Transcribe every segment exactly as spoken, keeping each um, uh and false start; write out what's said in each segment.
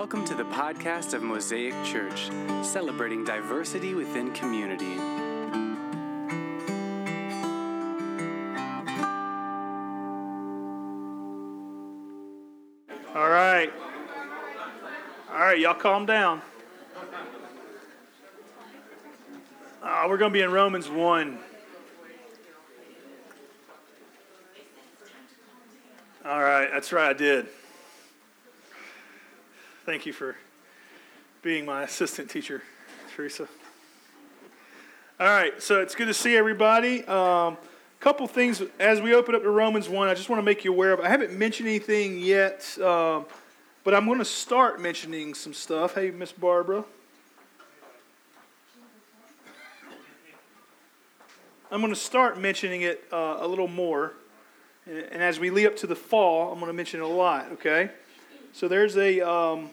Welcome to the podcast of Mosaic Church, celebrating diversity within community. All right. All right, y'all calm down. Uh, we're going to be in Romans one. All right, that's right, I did. Thank you for being my assistant teacher, Teresa. All right, so it's good to see everybody. A um, couple things as we open up to Romans one, I just want to make you aware of. I haven't mentioned anything yet, um, but I'm going to start mentioning some stuff. Hey, Miss Barbara. I'm going to start mentioning it uh, a little more. And, and as we lead up to the fall, I'm going to mention it a lot, okay? So there's a, um,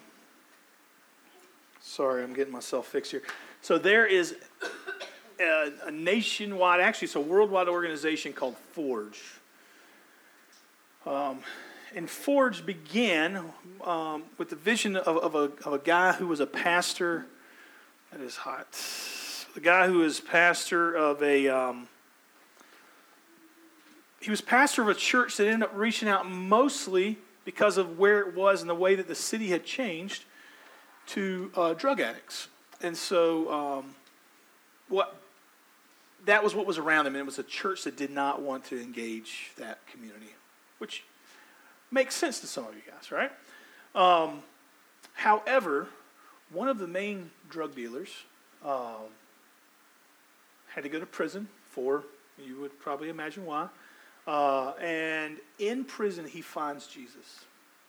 sorry, I'm getting myself fixed here. So there is a, a nationwide, actually it's a worldwide organization called Forge. Um, and Forge began um, with the vision of, of, a, of a guy who was a pastor. That is hot. The guy who was pastor of a, um, he was pastor of a church that ended up reaching out mostly because of where it was and the way that the city had changed to uh, drug addicts. And so um, what that was what was around them, and it was a church that did not want to engage that community, which makes sense to some of you guys, right? Um, however, one of the main drug dealers um, had to go to prison for, you would probably imagine why, Uh, and in prison, he finds Jesus.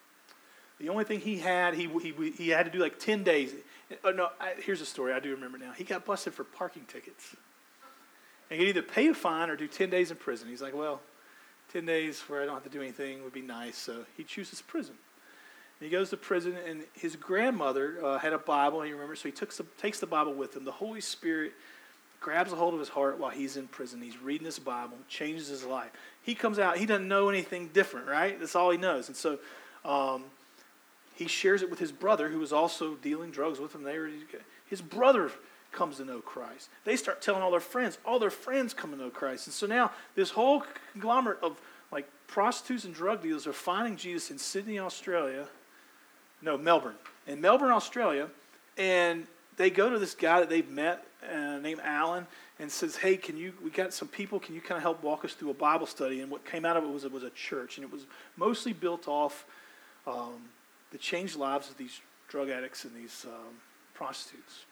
The only thing he had, he he he had to do like ten days. Oh, no, I, here's a story. I do remember now. He got busted for parking tickets. And he could either pay a fine or do ten days in prison. He's like, well, ten days where I don't have to do anything would be nice. So he chooses prison. And he goes to prison, and his grandmother uh, had a Bible, and you remember, so he took some, takes the Bible with him. The Holy Spirit grabs a hold of his heart while he's in prison. He's reading this Bible, changes his life. He comes out, he doesn't know anything different, right? That's all he knows. And so um, he shares it with his brother, who was also dealing drugs with him. They were, his brother comes to know Christ. They start telling all their friends. All their friends come to know Christ. And so now this whole conglomerate of like prostitutes and drug dealers are finding Jesus in Sydney, Australia. No, Melbourne. In Melbourne, Australia. And they go to this guy that they've met uh, named Alan and says, hey, can you, we got some people, can you kind of help walk us through a Bible study? And what came out of it was it was a church, and it was mostly built off um, the changed lives of these drug addicts and these um, prostitutes.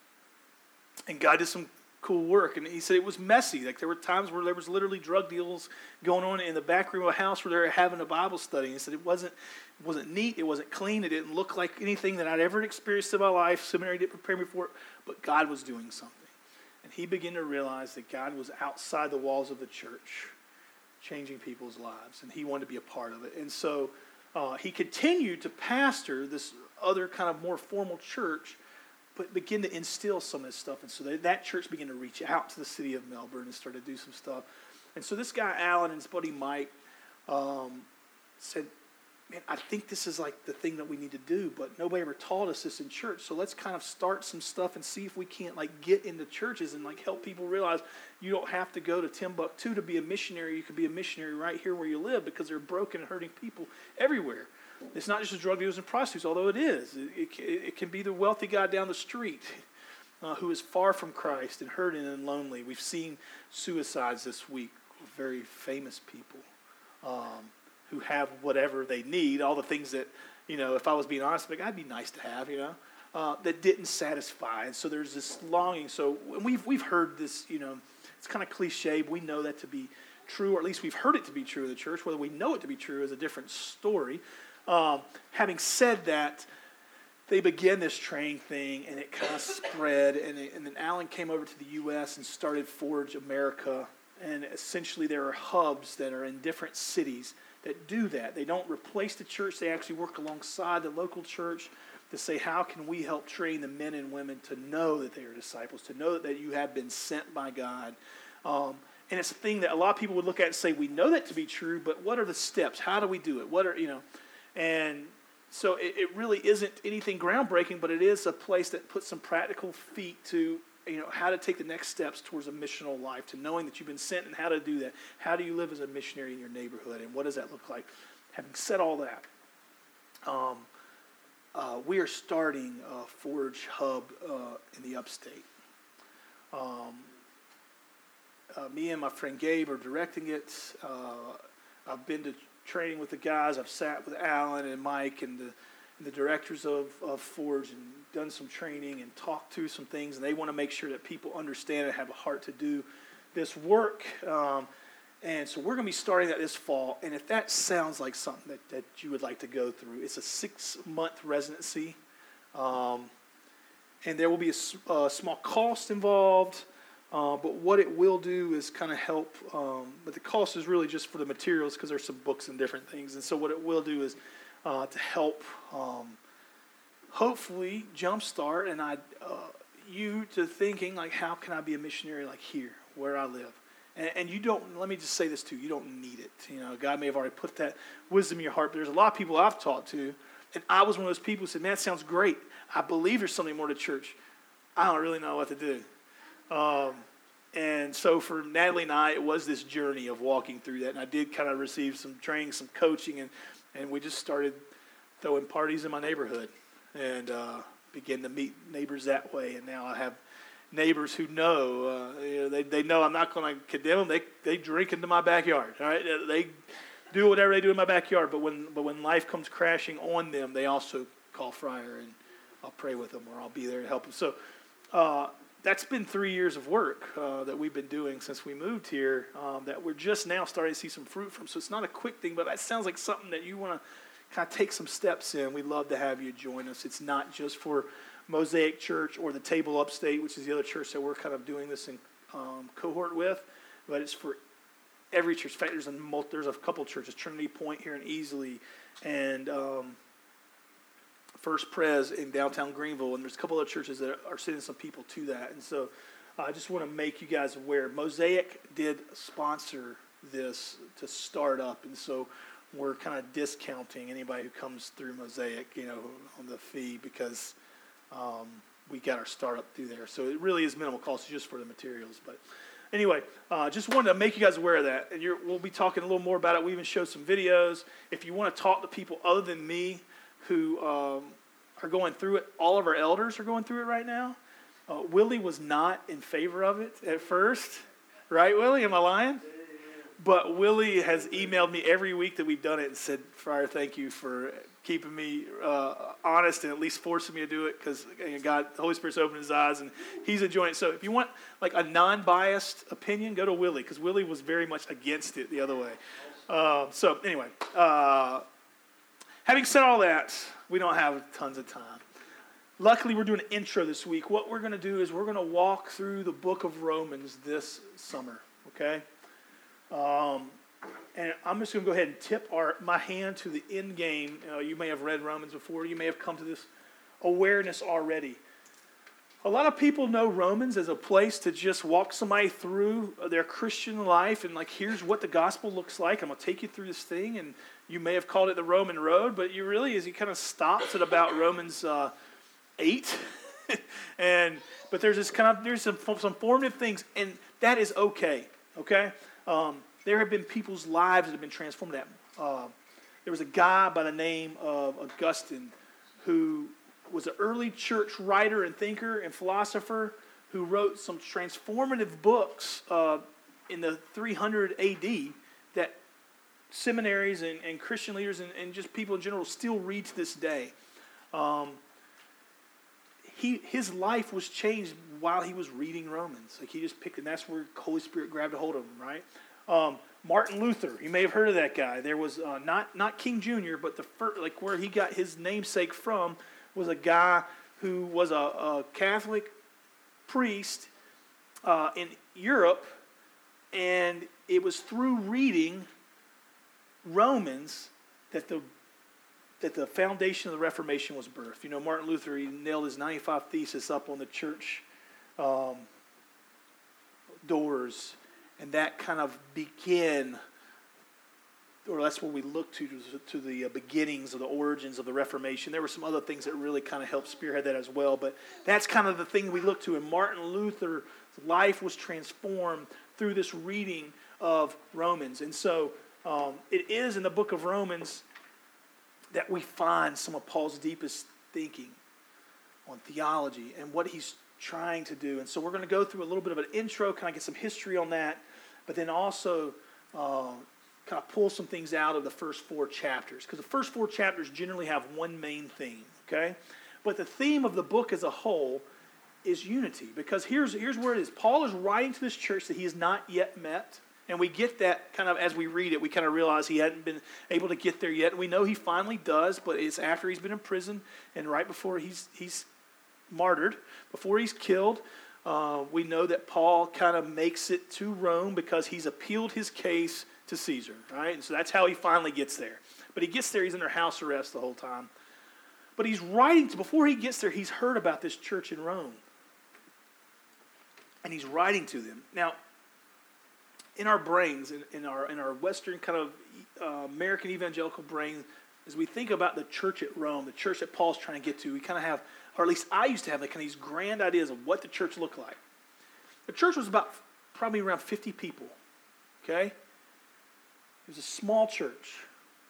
And God did some cool work, and he said it was messy. Like there were times where there was literally drug deals going on in the back room of a house where they were having a Bible study. And he said it wasn't it wasn't neat, it wasn't clean, it didn't look like anything that I'd ever experienced in my life. Seminary didn't prepare me for it, but God was doing something. And he began to realize that God was outside the walls of the church, changing people's lives, and he wanted to be a part of it. And so uh, he continued to pastor this other kind of more formal church, but begin to instill some of this stuff. And so they, that church began to reach out to the city of Melbourne and started to do some stuff. And so this guy, Alan, and his buddy Mike, um, said, man, I think this is like the thing that we need to do, but nobody ever taught us this in church. So let's kind of start some stuff and see if we can't like get into churches and like help people realize you don't have to go to Timbuktu to be a missionary. You can be a missionary right here where you live, because there are broken and hurting people everywhere. It's not just the drug dealers and prostitutes, although it is. It, it, it can be the wealthy guy down the street uh, who is far from Christ and hurting and lonely. We've seen suicides this week with very famous people um, who have whatever they need, all the things that, you know, if I was being honest, like, I'd be nice to have, you know, uh, that didn't satisfy. And so there's this longing. So we've we've heard this, you know, it's kind of cliche. But we know that to be true, or at least we've heard it to be true of the church. Whether we know it to be true is a different story. Um, having said that, they began this train thing, and it kind of spread, and, it, and then Alan came over to the U S and started Forge America, and essentially there are hubs that are in different cities that do that. They don't replace the church. They actually work alongside the local church to say, how can we help train the men and women to know that they are disciples, to know that you have been sent by God. Um, and it's a thing that a lot of people would look at and say, we know that to be true, but what are the steps? How do we do it? What are, you know... And so it, it really isn't anything groundbreaking, but it is a place that puts some practical feet to, you know, how to take the next steps towards a missional life, to knowing that you've been sent and how to do that. How do you live as a missionary in your neighborhood, and what does that look like? Having said all that, um, uh, we are starting a Forge Hub uh, in the upstate. Um, uh, me and my friend Gabe are directing it. Uh, I've been to training with the guys. I've sat with Alan and Mike and the, and the directors of, of Forge and done some training and talked through some things, and they want to make sure that people understand and have a heart to do this work. Um, and so we're going to be starting that this fall. And if that sounds like something that, that you would like to go through, it's a six-month residency. Um, and there will be a, a small cost involved. Uh, but what it will do is kind of help, um, but the cost is really just for the materials because there's some books and different things. And so what it will do is uh, to help um, hopefully jumpstart and I, uh, you to thinking, like, how can I be a missionary like here, where I live? And, and you don't, let me just say this too, you don't need it. You know, God may have already put that wisdom in your heart, but there's a lot of people I've talked to, and I was one of those people who said, man, that sounds great. I believe there's something more to church. I don't really know what to do. Um, and so for Natalie and I, it was this journey of walking through that. And I did kind of receive some training, some coaching, and, and we just started throwing parties in my neighborhood and uh, began to meet neighbors that way. And now I have neighbors who know, uh, you know they, they know I'm not going to condemn them. They they drink into my backyard, all right? They do whatever they do in my backyard. But when but when life comes crashing on them, they also call Friar, and I'll pray with them or I'll be there to help them. So, uh, that's been three years of work uh, that we've been doing since we moved here um, that we're just now starting to see some fruit from. So it's not a quick thing, but that sounds like something that you want to kind of take some steps in. We'd love to have you join us. It's not just for Mosaic Church or the Table Upstate, which is the other church that we're kind of doing this in um, cohort with, but it's for every church. In fact, there's a, multi, there's a couple of churches, Trinity Point here in Easley, and um, First Pres in downtown Greenville, and there's a couple of churches that are sending some people to that. And so uh, I just want to make you guys aware. Mosaic did sponsor this to start up, and so we're kind of discounting anybody who comes through Mosaic, you know, on the fee because um, we got our startup through there. So it really is minimal cost just for the materials. But anyway, uh, just wanted to make you guys aware of that. And you're, we'll be talking a little more about it. We even showed some videos. If you want to talk to people other than me who um, are going through it, all of our elders are going through it right now. Uh, Willie was not in favor of it at first. Right, Willie? Am I lying? But Willie has emailed me every week that we've done it and said, Friar, thank you for keeping me uh, honest and at least forcing me to do it because God, the Holy Spirit's opened his eyes and he's enjoying it. So if you want like a non-biased opinion, go to Willie because Willie was very much against it the other way. Uh, so anyway, uh, having said all that, we don't have tons of time. Luckily, we're doing an intro this week. What we're going to do is we're going to walk through the book of Romans this summer, okay? Um, and I'm just going to go ahead and tip our my hand to the end game. Uh, you may have read Romans before. You may have come to this awareness already. A lot of people know Romans as a place to just walk somebody through their Christian life and like, here's what the gospel looks like. I'm going to take you through this thing. And you may have called it the Roman road, but you really, as you kind of stops at about Romans uh, eight. and But there's this kind of, there's some, some formative things, and that is okay, okay? Um, there have been people's lives that have been transformed. That uh, there was a guy by the name of Augustine who was an early church writer and thinker and philosopher who wrote some transformative books uh, in the three hundred A D that seminaries and, and Christian leaders and, and just people in general still read to this day. Um, he his life was changed while he was reading Romans. Like he just picked, and that's where the Holy Spirit grabbed a hold of him, right? Um, Martin Luther, you may have heard of that guy. There was uh, not not King Junior, but the first, like where he got his namesake from was a guy who was a, a Catholic priest uh, in Europe, and it was through reading Romans that the that the foundation of the Reformation was birthed. You know, Martin Luther, he nailed his ninety-five Thesis up on the church um, doors, and that kind of began, or where that's where we look to, to, to the uh, beginnings of the origins of the Reformation. There were some other things that really kind of helped spearhead that as well, but that's kind of the thing we look to. And Martin Luther's life was transformed through this reading of Romans. And so um, it is in the book of Romans that we find some of Paul's deepest thinking on theology and what he's trying to do. And so we're going to go through a little bit of an intro, kind of get some history on that, but then also uh, kind of pull some things out of the first four chapters. Because the first four chapters generally have one main theme, okay? But the theme of the book as a whole is unity. Because here's, here's where it is. Paul is writing to this church that he has not yet met. And we get that kind of as we read it, we kind of realize he hadn't been able to get there yet. And we know he finally does, but it's after he's been in prison and right before he's he's martyred, before he's killed. Uh, we know that Paul kind of makes it to Rome because he's appealed his case to Caesar, right? And so that's how he finally gets there. But he gets there, he's under house arrest the whole time. But he's writing, to, before he gets there, he's heard about this church in Rome. And he's writing to them. Now, in our brains, in, in our in our Western kind of uh, American evangelical brain, as we think about the church at Rome, the church that Paul's trying to get to, we kind of have, or at least I used to have, like kind of these grand ideas of what the church looked like. The church was about probably around fifty people, okay? It was a small church.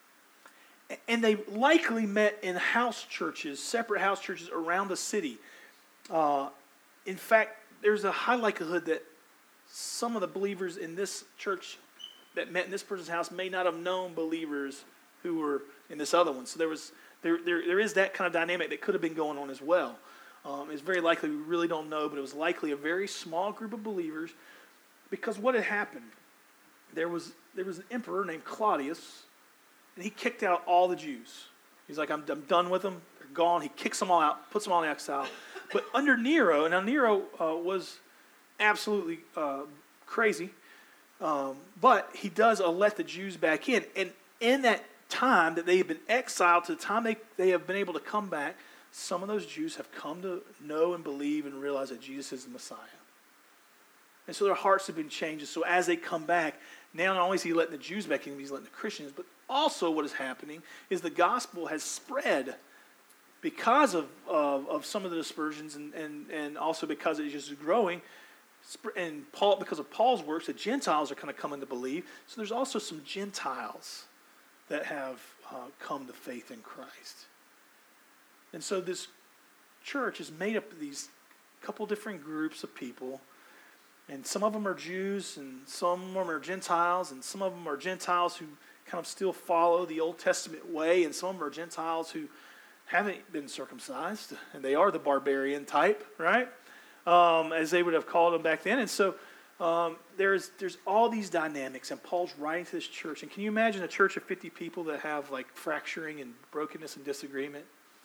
And they likely met in house churches, separate house churches around the city. Uh, in fact, there's a high likelihood that some of the believers in this church that met in this person's house may not have known believers who were in this other one. So there was there there, there is that kind of dynamic that could have been going on as well. Um, it's very likely, we really don't know, but it was likely a very small group of believers, because what had happened, there was there was an emperor named Claudius, and he kicked out all the Jews. He's like, I'm, I'm done with them. They're gone. He kicks them all out, puts them all in exile. But under Nero, and now Nero uh, was absolutely uh, crazy, um, but he does uh, let the Jews back in. And in that time that they have been exiled, to the time they, they have been able to come back, some of those Jews have come to know and believe and realize that Jesus is the Messiah. And so their hearts have been changed. So as they come back, now not only is he letting the Jews back in, he's letting the Christians, but also what is happening is the gospel has spread because of, of, of some of the dispersions, and, and, and also because it just is growing. And Paul, because of Paul's works, the Gentiles are kind of coming to believe. So there's also some Gentiles that have uh, come to faith in Christ. And so this church is made up of these couple different groups of people. And some of them are Jews, and some of them are Gentiles, and some of them are Gentiles who kind of still follow the Old Testament way, and some of them are Gentiles who haven't been circumcised, and they are the barbarian type, right? Um, as they would have called them back then. And so um, there's there's all these dynamics, and Paul's writing to this church. And can you imagine a church of fifty people that have like fracturing and brokenness and disagreement?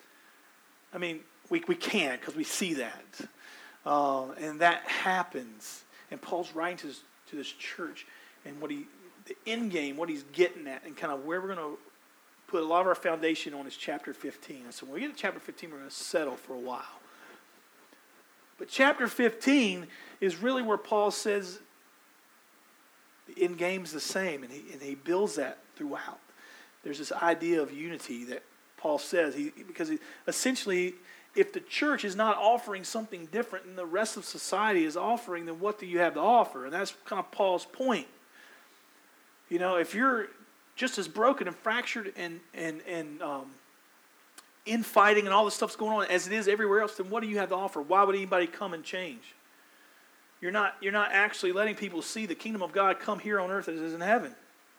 I mean, we we can, because we see that. Um, and that happens. And Paul's writing to this, to this church, and what he, the end game, what he's getting at, and kind of where we're going to put a lot of our foundation on is chapter fifteen. And so when we get to chapter fifteen, we're going to settle for a while. But chapter fifteen is really where Paul says the end game's the same, and he and he builds that throughout. There's this idea of unity that Paul says, he because he, essentially, if the church is not offering something different than the rest of society is offering, then what do you have to offer? And that's kind of Paul's point. You know, if you're just as broken and fractured and and and um, infighting and all this stuff's going on as it is everywhere else, then what do you have to offer? Why would anybody come and change? You're not you're not actually letting people see the kingdom of God come here on earth as it is in heaven.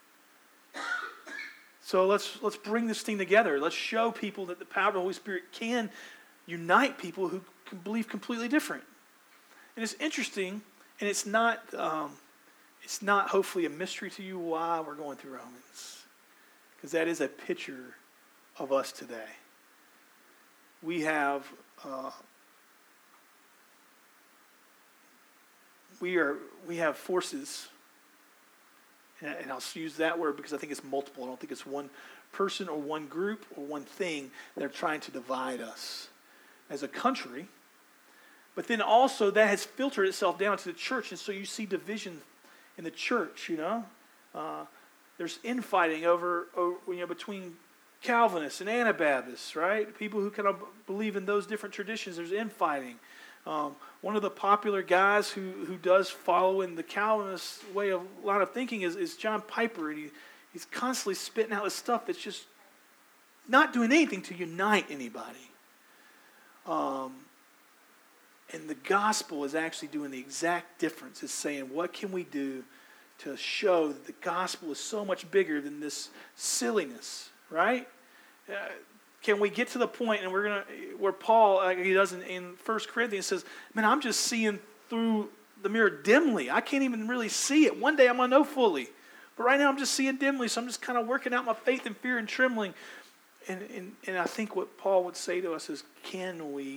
So let's let's bring this thing together. Let's show people that the power of the Holy Spirit can unite people who can believe completely different. And it's interesting, and it's not um, it's not hopefully a mystery to you why we're going through Romans, because that is a picture of us today. We have uh, we are we have forces, and, and I'll use that word because I think it's multiple. I don't think it's one person or one group or one thing that are trying to divide us as a country. But then also that has filtered itself down to the church, and so you see division in the church. You know, uh, there's infighting over, over you know, between Calvinists and Anabaptists, right? People who kind of believe in those different traditions, there's infighting. Um, one of the popular guys who, who does follow in the Calvinist way of line of thinking is, is John Piper, and he, he's constantly spitting out this stuff that's just not doing anything to unite anybody. Um, and the gospel is actually doing the exact difference. It's saying, what can we do to show that the gospel is so much bigger than this silliness, right? Uh, can we get to the point, and we're gonna, where Paul, like he does in, in First Corinthians, says, man, I'm just seeing through the mirror dimly. I can't even really see it. One day I'm going to know fully. But right now I'm just seeing dimly, so I'm just kind of working out my faith and fear and trembling. And, and, and I think what Paul would say to us is, can we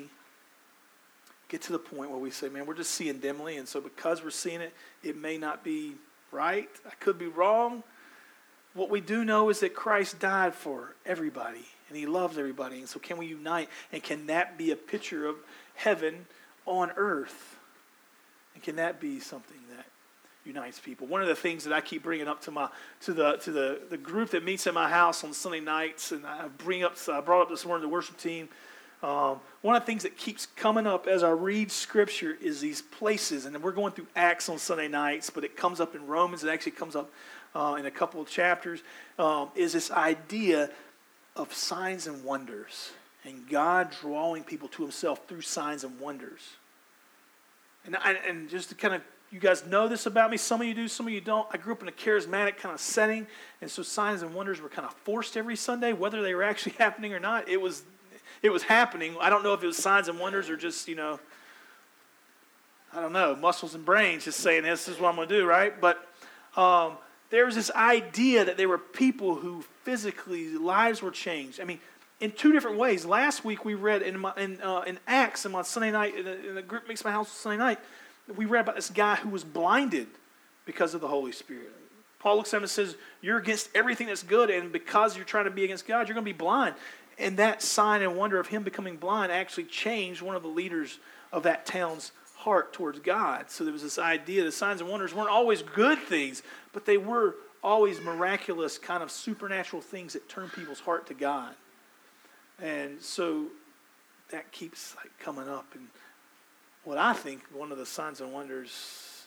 get to the point where we say, man, we're just seeing dimly, and so because we're seeing it, it may not be right. I could be wrong. What we do know is that Christ died for everybody, and he loves everybody. And so can we unite? And can that be a picture of heaven on earth? And can that be something that unites people? One of the things that I keep bringing up to my to the to the, the group that meets at my house on Sunday nights, and I bring up I brought up this morning the worship team. Um, one of the things that keeps coming up as I read Scripture is these places, and we're going through Acts on Sunday nights, but it comes up in Romans. It actually comes up uh, in a couple of chapters. Um, is this idea of signs and wonders, and God drawing people to himself through signs and wonders. And I, and just to kind of, you guys know this about me. Some of you do, some of you don't. I grew up in a charismatic kind of setting, and so signs and wonders were kind of forced every Sunday, whether they were actually happening or not. It was, it was happening. I don't know if it was signs and wonders or just, you know, I don't know, muscles and brains just saying this is what I'm going to do, right? But um, there was this idea that there were people who physically, lives were changed. I mean, in two different ways. Last week we read in my, in, uh, in Acts, and on Sunday night, in the, in the group Makes My House Sunday night, we read about this guy who was blinded because of the Holy Spirit. Paul looks at him and says, you're against everything that's good, and because you're trying to be against God, you're going to be blind. And that sign and wonder of him becoming blind actually changed one of the leaders of that town's heart towards God. So there was this idea that signs and wonders weren't always good things, but they were always miraculous kind of supernatural things that turn people's heart to God. And so that keeps like coming up. And what I think one of the signs and wonders,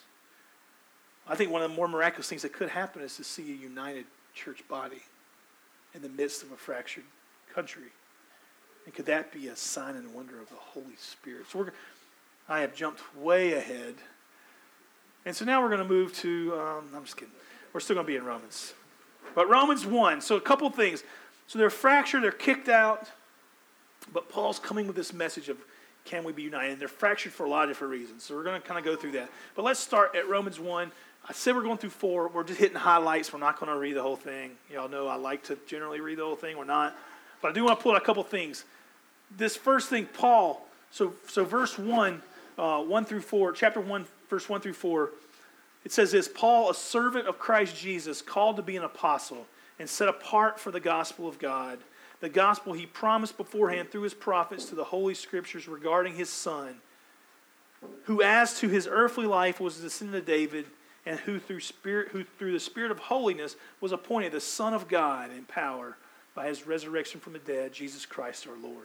I think one of the more miraculous things that could happen is to see a united church body in the midst of a fractured country. And could that be a sign and wonder of the Holy Spirit? So we're, I have jumped way ahead. And so now we're going to move to, um, I'm just kidding. We're still going to be in Romans. But Romans one, so a couple things. So they're fractured, they're kicked out. But Paul's coming with this message of, can we be united? And they're fractured for a lot of different reasons. So we're going to kind of go through that. But let's start at Romans one. I said we're going through four. We're just hitting highlights. We're not going to read the whole thing. Y'all know I like to generally read the whole thing. We're not. But I do want to pull out a couple things. This first thing, Paul, so so verse one, uh, one through four, chapter one, verse one through four, it says this, Paul, a servant of Christ Jesus, called to be an apostle and set apart for the gospel of God, the gospel he promised beforehand through his prophets to the Holy Scriptures regarding his Son, who as to his earthly life was a descendant of David, and who through spirit, who through the Spirit of holiness was appointed the Son of God in power by his resurrection from the dead, Jesus Christ our Lord.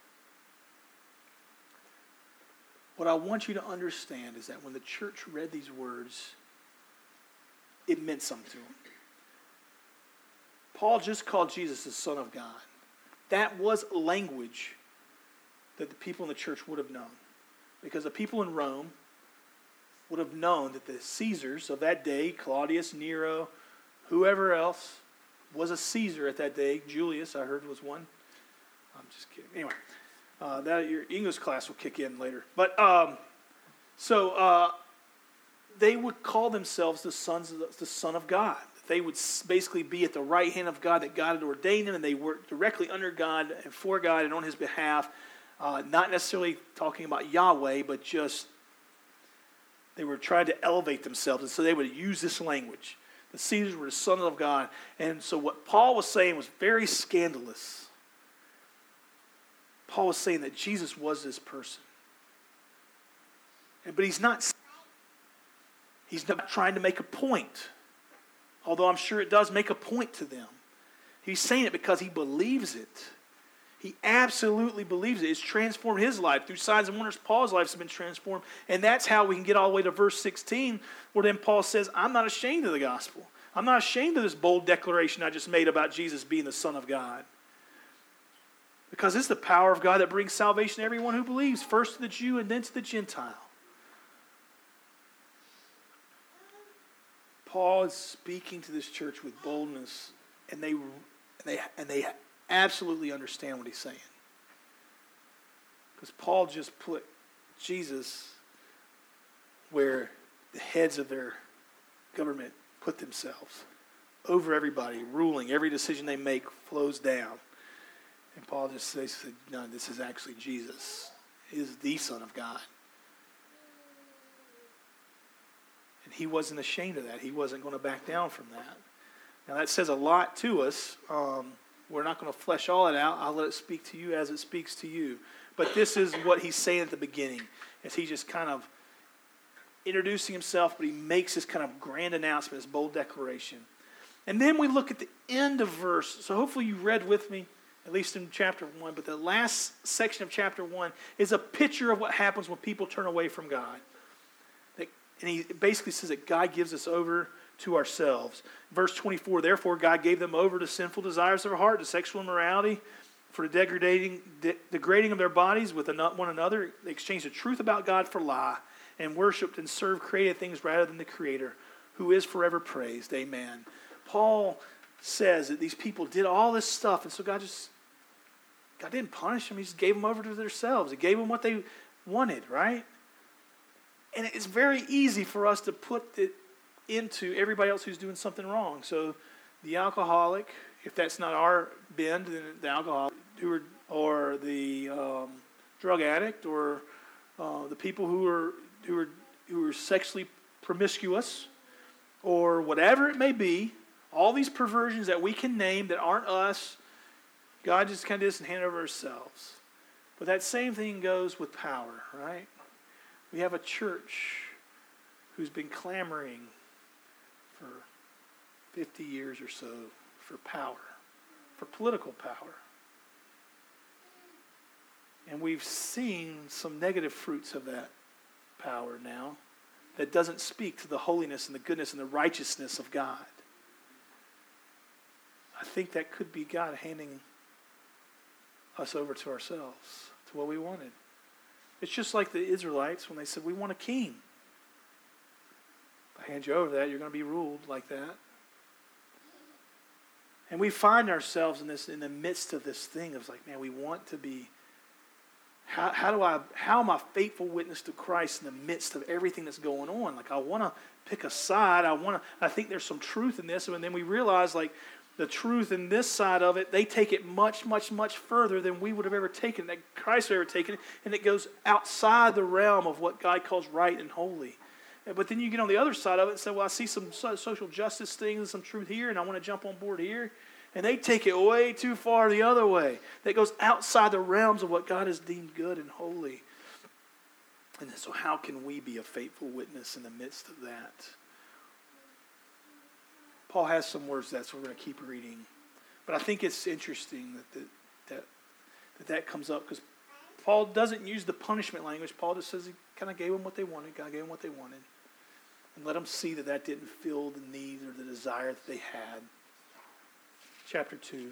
What I want you to understand is that when the church read these words, it meant something to them. Paul just called Jesus the Son of God. That was language that the people in the church would have known. Because the people in Rome would have known that the Caesars of that day, Claudius, Nero, whoever else, was a Caesar at that day. Julius, I heard, was one. I'm just kidding. Anyway, uh, that your English class will kick in later. But um, so uh, they would call themselves the sons of the, the Son of God. They would basically be at the right hand of God, that God had ordained them, and they worked directly under God and for God and on his behalf. Uh, not necessarily talking about Yahweh, but just they were trying to elevate themselves. And so they would use this language. The Caesars were the sons of God. And so what Paul was saying was very scandalous. Paul was saying that Jesus was this person. But he's not, he's not trying to make a point. although I'm sure it does make a point to them. He's saying it because he believes it. He absolutely believes it. It's transformed his life. Through signs and wonders, Paul's life has been transformed. And that's how we can get all the way to verse sixteen, where then Paul says, I'm not ashamed of the gospel. I'm not ashamed of this bold declaration I just made about Jesus being the Son of God. Because it's the power of God that brings salvation to everyone who believes, first to the Jew and then to the Gentile. Paul is speaking to this church with boldness, and they, and they, and they absolutely understand what he's saying. Because Paul just put Jesus where the heads of their government put themselves, over everybody, ruling. Every decision they make flows down. And Paul just says, no, this is actually Jesus. He is the Son of God. And he wasn't ashamed of that. He wasn't going to back down from that. Now that says a lot to us. Um, we're not going to flesh all it out. I'll let it speak to you as it speaks to you. But this is what he's saying at the beginning, as he just kind of introducing himself, but he makes this kind of grand announcement, this bold declaration. And then we look at the end of verse. So hopefully you read with me, at least in chapter one, but the last section of chapter one is a picture of what happens when people turn away from God. And he basically says that God gives us over to ourselves. Verse twenty-four, therefore God gave them over to sinful desires of their heart, to sexual immorality, for the degrading, de- degrading of their bodies with one another. They exchanged the truth about God for lie, and worshipped and served created things rather than the Creator, who is forever praised. Amen. Paul says that these people did all this stuff, and so God just, God didn't punish them. He just gave them over to themselves. He gave them what they wanted, right? And it's very easy for us to put it into everybody else who's doing something wrong. So the alcoholic, if that's not our bend, then the alcoholic, who are, or the um, drug addict, or uh, the people who are who are who are sexually promiscuous, or whatever it may be, all these perversions that we can name that aren't us, God just kind of doesn't hand over ourselves. But that same thing goes with power, right? We have a church who's been clamoring for fifty years or so for power, for political power. And we've seen some negative fruits of that power now that doesn't speak to the holiness and the goodness and the righteousness of God. I think that could be God handing us over to ourselves, to what we wanted. It's just like the Israelites when they said, we want a king. If I hand you over that, you're going to be ruled like that. And we find ourselves in this, in the midst of this thing of like, man, we want to be, how, how do I, how am I a faithful witness to Christ in the midst of everything that's going on? Like, I want to pick a side. I want to, I think there's some truth in this. And then we realize, like, the truth in this side of it, they take it much, much, much further than we would have ever taken, that Christ would have ever taken it, and it goes outside the realm of what God calls right and holy. But then you get on the other side of it and say, well, I see some social justice things, some truth here, and I want to jump on board here. And they take it way too far the other way. That goes outside the realms of what God has deemed good and holy. And so how can we be a faithful witness in the midst of that? Paul has some words that, so we're going to keep reading. But I think it's interesting that that that, that, that comes up, because Paul doesn't use the punishment language. Paul just says he kind of gave them what they wanted. God gave them what they wanted. And let them see that that didn't fill the need or the desire that they had. Chapter two.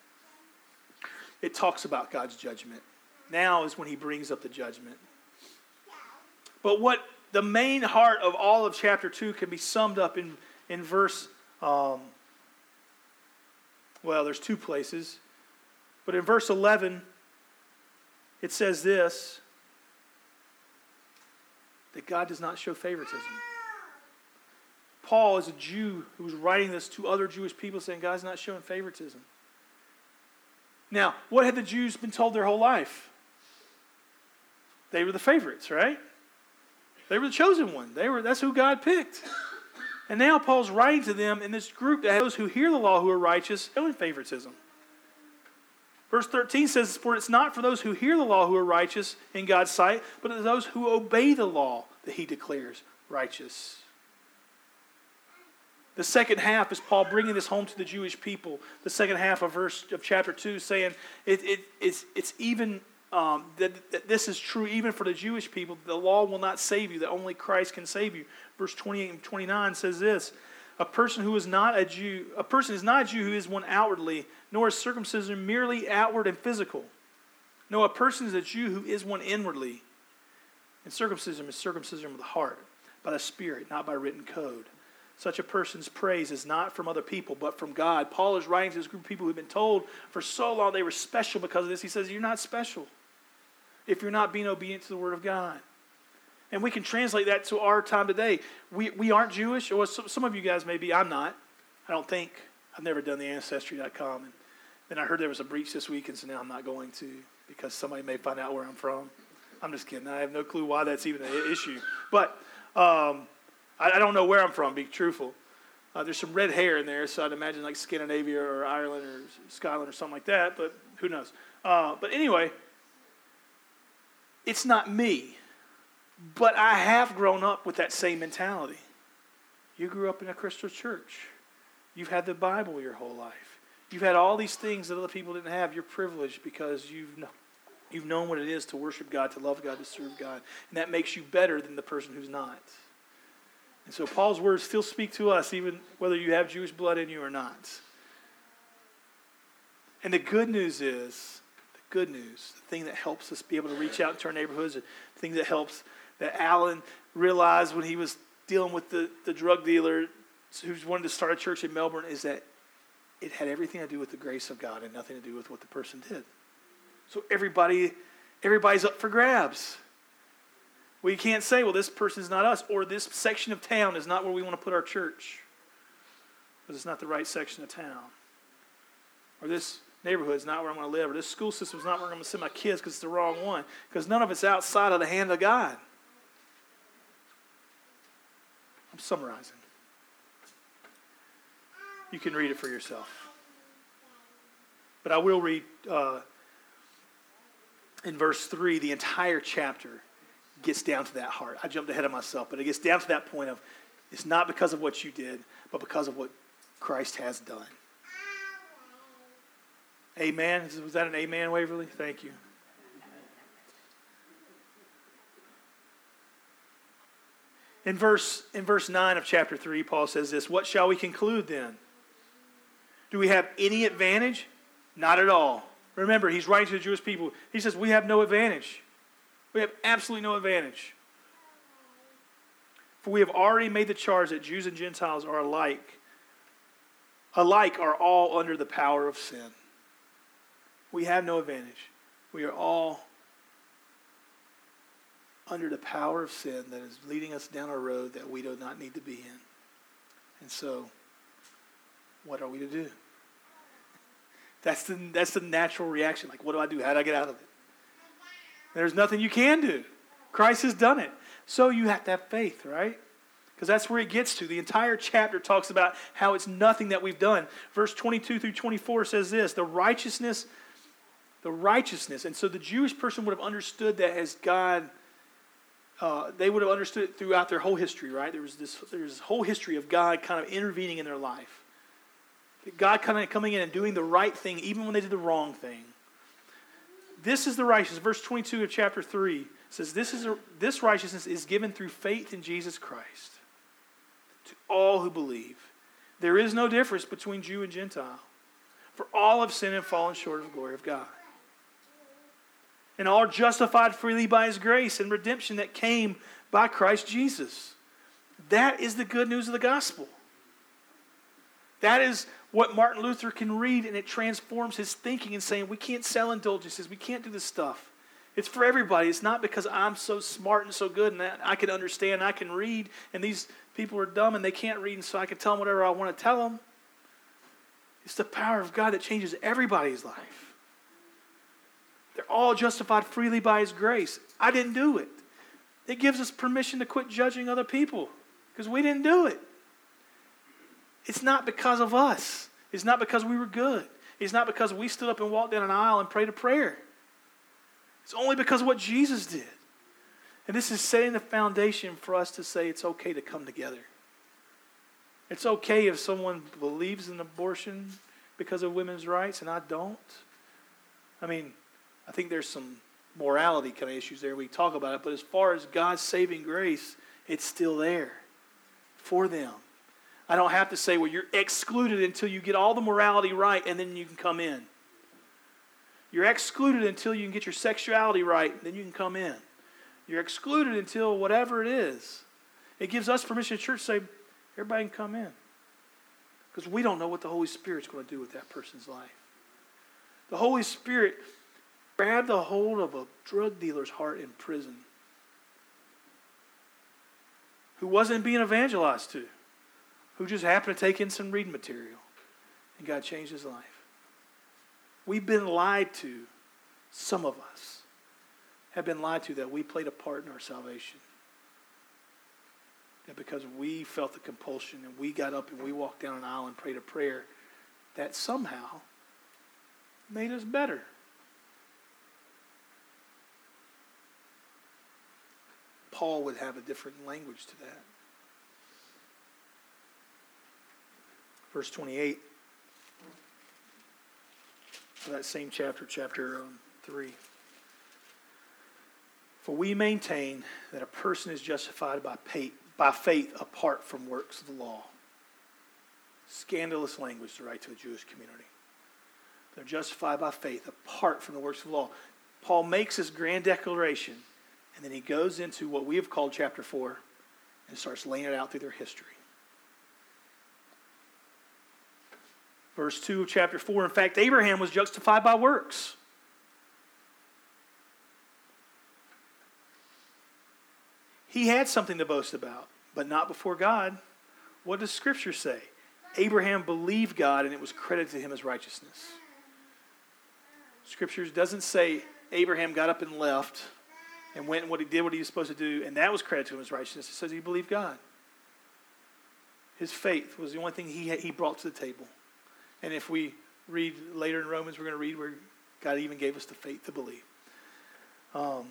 It talks about God's judgment. Now is when he brings up the judgment. But what the main heart of all of chapter two can be summed up in, in verse Um, well, there's two places. But in verse eleven, it says this, that God does not show favoritism. Paul is a Jew who was writing this to other Jewish people, saying God's not showing favoritism. Now, what had the Jews been told their whole life? They were the favorites, right? They were the chosen one. They were, that's who God picked. And now Paul's writing to them in this group that those who hear the law who are righteous, showing favoritism. Verse thirteen says, for it's not for those who hear the law who are righteous in God's sight, but it's those who obey the law that he declares righteous. The second half is Paul bringing this home to the Jewish people. The second half of verse of chapter two, saying it, it, it's, it's even um, that, that this is true even for the Jewish people. The law will not save you; that only Christ can save you. Verse twenty-eight and twenty-nine says this: A person who is not a Jew, a person is not a Jew who is one outwardly, nor is circumcision merely outward and physical. No, a person is a Jew who is one inwardly. And circumcision is circumcision of the heart, by the Spirit, not by written code. Such a person's praise is not from other people, but from God. Paul is writing to this group of people who have been told for so long they were special because of this. He says, you're not special if you're not being obedient to the Word of God. And we can translate that to our time today. We we aren't Jewish, or some of you guys may be. I'm not. I don't think. I've never done the Ancestry dot com. And then I heard there was a breach this week, and so now I'm not going to because somebody may find out where I'm from. I'm just kidding. I have no clue why that's even an issue. But um, I, I don't know where I'm from, be truthful. Uh, there's some red hair in there, so I'd imagine like Scandinavia or Ireland or Scotland or something like that, but who knows. Uh, but anyway, it's not me. But I have grown up with that same mentality. You grew up in a Christian church. You've had the Bible your whole life. You've had all these things that other people didn't have. You're privileged because you've known, you've known what it is to worship God, to love God, to serve God. And that makes you better than the person who's not. And so Paul's words still speak to us, even whether you have Jewish blood in you or not. And the good news is, the good news, the thing that helps us be able to reach out into our neighborhoods, the thing that helps that Alan realized when he was dealing with the, the drug dealer who wanted to start a church in Melbourne, is that it had everything to do with the grace of God and nothing to do with what the person did. So everybody, everybody's up for grabs. Well, you can't say, well, this person's not us, or this section of town is not where we want to put our church, because it's not the right section of town. Or this neighborhood is not where I'm going to live, or this school system is not where I'm going to send my kids because it's the wrong one, because none of it's outside of the hand of God. I'm summarizing. You can read it for yourself. But I will read uh, in verse three, the entire chapter gets down to that heart. I jumped ahead of myself, but it gets down to that point of it's not because of what you did, but because of what Christ has done. Amen? Was that an amen, Waverly? Thank you. In verse, in verse nine of chapter three, Paul says this: What shall we conclude then? Do we have any advantage? Not at all. Remember, he's writing to the Jewish people. He says, we have no advantage. We have absolutely no advantage. For we have already made the charge that Jews and Gentiles are alike. Alike are all under the power of sin. We have no advantage. We are all under the power of sin that is leading us down a road that we do not need to be in. And so, what are we to do? That's the, that's the natural reaction. Like, what do I do? How do I get out of it? There's nothing you can do. Christ has done it. So you have to have faith, right? Because that's where it gets to. The entire chapter talks about how it's nothing that we've done. Verse twenty-two through twenty-four says this: the righteousness, the righteousness. And so the Jewish person would have understood that as God, uh, they would have understood it throughout their whole history, right? There was this, there was this whole history of God kind of intervening in their life. God kind of coming in and doing the right thing even when they did the wrong thing. This is the righteousness. Verse twenty-two of chapter three says, this, is a, this righteousness is given through faith in Jesus Christ to all who believe. There is no difference between Jew and Gentile. For all have sinned and fallen short of the glory of God. And all are justified freely by His grace and redemption that came by Christ Jesus. That is the good news of the gospel. That is what Martin Luther can read, and it transforms his thinking and saying, we can't sell indulgences. We can't do this stuff. It's for everybody. It's not because I'm so smart and so good and that I can understand, I can read, and these people are dumb and they can't read, and so I can tell them whatever I want to tell them. It's the power of God that changes everybody's life. They're all justified freely by His grace. I didn't do it. It gives us permission to quit judging other people because we didn't do it. It's not because of us. It's not because we were good. It's not because we stood up and walked down an aisle and prayed a prayer. It's only because of what Jesus did. And this is setting the foundation for us to say it's okay to come together. It's okay if someone believes in abortion because of women's rights and I don't. I mean, I think there's some morality kind of issues there. We talk about it. But as far as God's saving grace, it's still there for them. I don't have to say, well, you're excluded until you get all the morality right and then you can come in. You're excluded until you can get your sexuality right, and then you can come in. You're excluded until whatever it is. It gives us permission at church to say, everybody can come in. Because we don't know what the Holy Spirit's going to do with that person's life. The Holy Spirit grabbed a hold of a drug dealer's heart in prison who wasn't being evangelized to, who just happened to take in some reading material, and God changed his life. We've been lied to. Some of us have been lied to that we played a part in our salvation. That because we felt the compulsion and we got up and we walked down an aisle and prayed a prayer, that somehow made us better. Paul would have a different language to that. Verse twenty-eight. For that same chapter, chapter um, three. For we maintain that a person is justified by faith, by faith apart from works of the law. Scandalous language to write to a Jewish community. They're justified by faith apart from the works of the law. Paul makes this grand declaration, and then he goes into what we have called chapter four and starts laying it out through their history. Verse two of chapter four, in fact, Abraham was justified by works. He had something to boast about, but not before God. What does Scripture say? Abraham believed God and it was credited to him as righteousness. Scripture doesn't say Abraham got up and left and went and what he did what he was supposed to do and that was credited to him as righteousness. It says he believed God. His faith was the only thing he, he brought to the table. And if we read later in Romans, we're going to read where God even gave us the faith to believe. Um,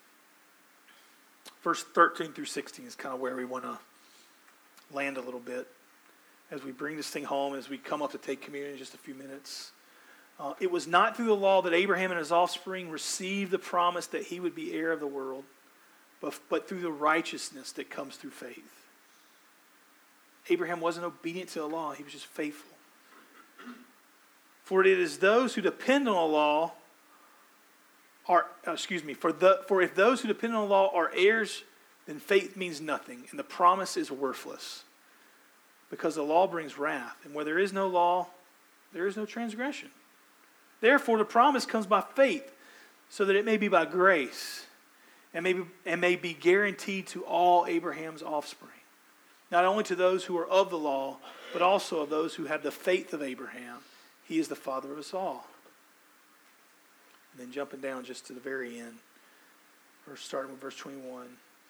verse thirteen through sixteen is kind of where we want to land a little bit as we bring this thing home, as we come up to take communion in just a few minutes. Uh, it was not through the law that Abraham and his offspring received the promise that he would be heir of the world, but, but through the righteousness that comes through faith. Abraham wasn't obedient to the law. He was just faithful. For it is those who depend on the law are, excuse me, for the for if those who depend on the law are heirs, then faith means nothing, and the promise is worthless. Because the law brings wrath, and where there is no law, there is no transgression. Therefore, the promise comes by faith, so that it may be by grace, and may be, and may be guaranteed to all Abraham's offspring. Not only to those who are of the law, but also of those who have the faith of Abraham. He is the father of us all. And then jumping down just to the very end, we're starting with verse twenty-one.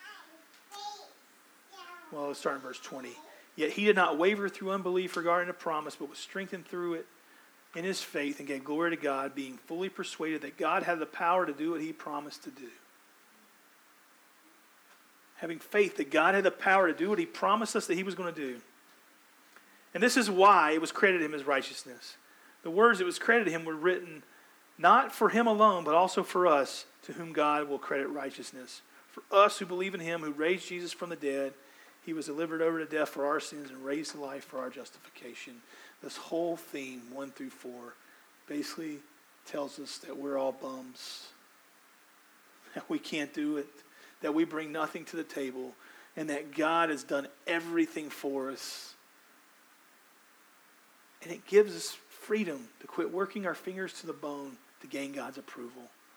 Well, let's start in verse twenty. Yet he did not waver through unbelief regarding the promise, but was strengthened through it in his faith and gave glory to God, being fully persuaded that God had the power to do what he promised to do. Having faith that God had the power to do what he promised us that he was going to do. And this is why it was credited him as righteousness. The words that was credited him were written not for him alone, but also for us, to whom God will credit righteousness. For us who believe in him, who raised Jesus from the dead, he was delivered over to death for our sins and raised to life for our justification. This whole theme, one through four, basically tells us that we're all bums, that we can't do it, that we bring nothing to the table, and that God has done everything for us. And it gives us freedom to quit working our fingers to the bone to gain God's approval.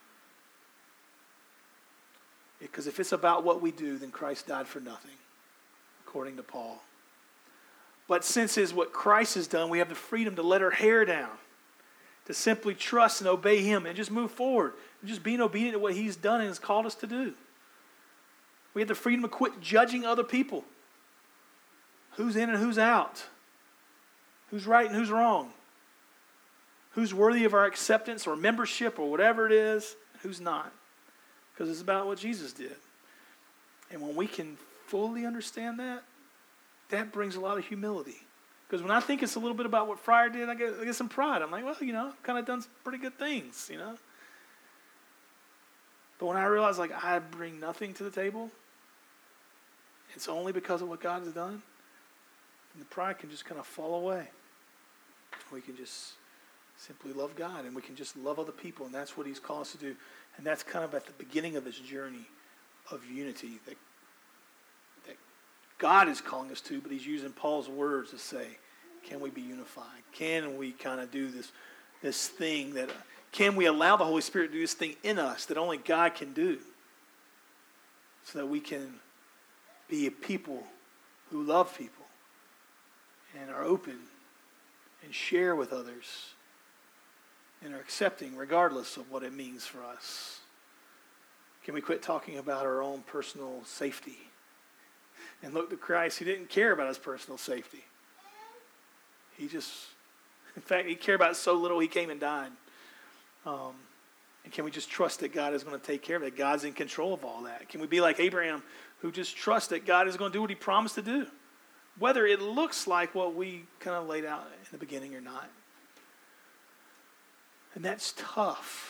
Because if it's about what we do, then Christ died for nothing, according to Paul. But since it's what Christ has done, we have the freedom to let our hair down, to simply trust and obey him and just move forward, and just being obedient to what he's done and has called us to do. We have the freedom to quit judging other people. Who's in and who's out. Who's right and who's wrong. Who's worthy of our acceptance or membership or whatever it is, and who's not. Because it's about what Jesus did. And when we can fully understand that, that brings a lot of humility. Because when I think it's a little bit about what Friar did, I get, I get some pride. I'm like, well, you know, I've kind of done some pretty good things, you know. But when I realize, like, I bring nothing to the table, it's only because of what God has done, and the pride can just kind of fall away. We can just simply love God, and we can just love other people, and that's what he's called us to do. And that's kind of at the beginning of his journey of unity that, that God is calling us to, but he's using Paul's words to say, can we be unified? Can we kind of do this, this thing that, can we allow the Holy Spirit to do this thing in us that only God can do, so that we can be a people who love people and are open and share with others and are accepting regardless of what it means for us? Can we quit talking about our own personal safety and look to Christ, who didn't care about his personal safety? He just, in fact, he cared about it so little he came and died. Um, and can we just trust that God is going to take care of it, that God's in control of all that? Can we be like Abraham, who just trusts that God is going to do what he promised to do, whether it looks like what we kind of laid out in the beginning or not? And that's tough.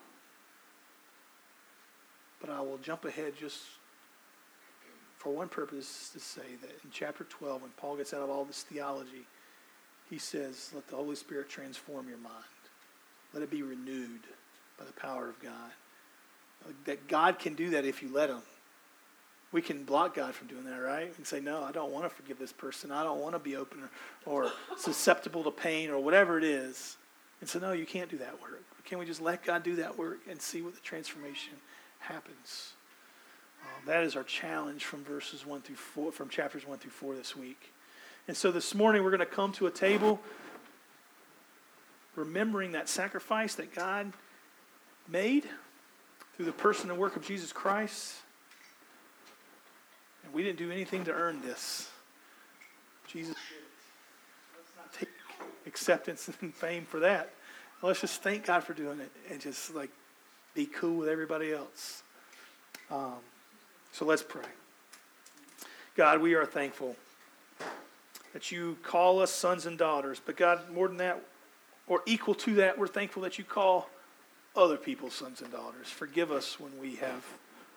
But I will jump ahead just for one purpose, to say that in chapter twelve, when Paul gets out of all this theology, he says, let the Holy Spirit transform your mind. Let it be renewed by the power of God. That God can do that if you let him. We can block God from doing that, right? We can say, no, I don't want to forgive this person. I don't want to be open or, or susceptible to pain or whatever it is. And so, no, you can't do that work. Can we just let God do that work and see what the transformation happens? Um, that is our challenge from verses one through four, from chapters one through four this week. And so this morning we're going to come to a table remembering that sacrifice that God made through the person and work of Jesus Christ. And we didn't do anything to earn this. Jesus did it. Let's not take acceptance and fame for that. Let's just thank God for doing it and just like be cool with everybody else. Um, so let's pray. God, we are thankful that you call us sons and daughters. But God, more than that, or equal to that, we're thankful that you call other people sons and daughters. Forgive us when we have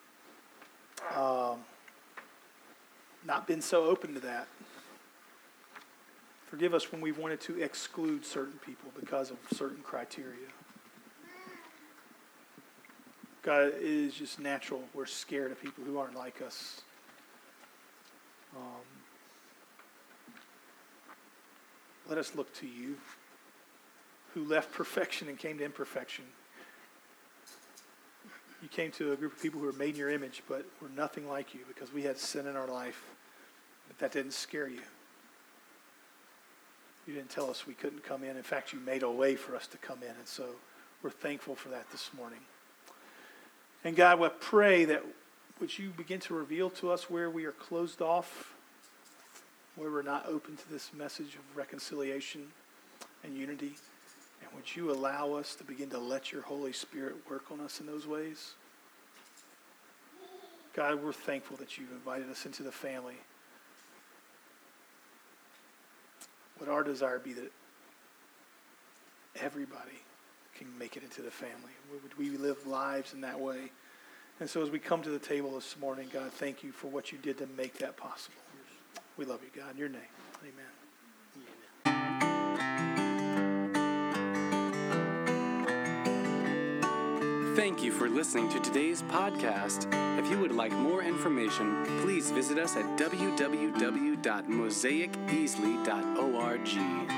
um, not been so open to that. Forgive us when we've wanted to exclude certain people because of certain criteria. God, it is just natural. We're scared of people who aren't like us. Um, let us look to you, who left perfection and came to imperfection. You came to a group of people who were made in your image, but were nothing like you because we had sin in our life. But that didn't scare you. You didn't tell us we couldn't come in. In fact, you made a way for us to come in. And so we're thankful for that this morning. And God, we pray that would you begin to reveal to us where we are closed off, where we're not open to this message of reconciliation and unity. And would you allow us to begin to let your Holy Spirit work on us in those ways? God, we're thankful that you've invited us into the family. Would our desire be that everybody can make it into the family? Would we live lives in that way? And so as we come to the table this morning, God, thank you for what you did to make that possible. We love you, God. In your name, amen. Thank you for listening to today's podcast. If you would like more information, please visit us at w w w dot mosaic easley dot org.